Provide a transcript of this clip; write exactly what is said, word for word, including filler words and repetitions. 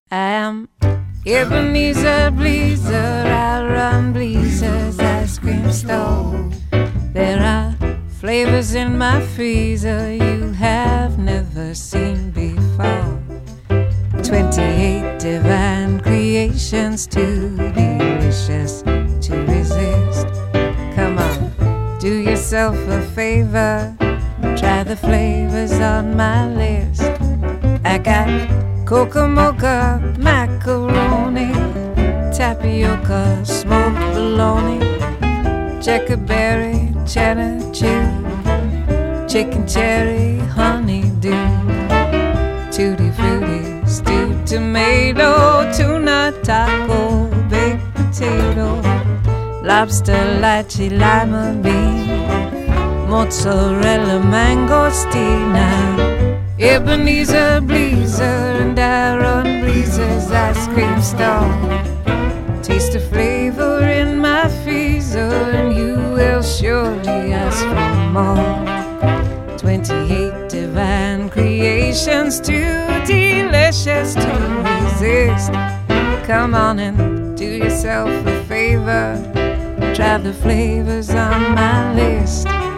I am Ebenezer Bleezer, I run Bleezer's ice cream store. There are flavors in my freezer you have never seen before. Twenty-eight divine creations, too delicious to resist. Come on, do yourself a favor, try the flavors on my list. I got cocoa mocha, macaroni, tapioca, smoked bologna, checkerberry, cheddar chew, chicken cherry, honeydew, tutti frutti, stewed tomato, tuna taco, baked potato, lobster, lychee, lima bean, mozzarella, mangostina. Ebenezer Bleezer and I run Bleezer's ice cream stall. Taste the flavor in my freezer and you will surely ask for more. Twenty-eight divine creations, too delicious to resist. Come on and do yourself a favor, try the flavors on my list.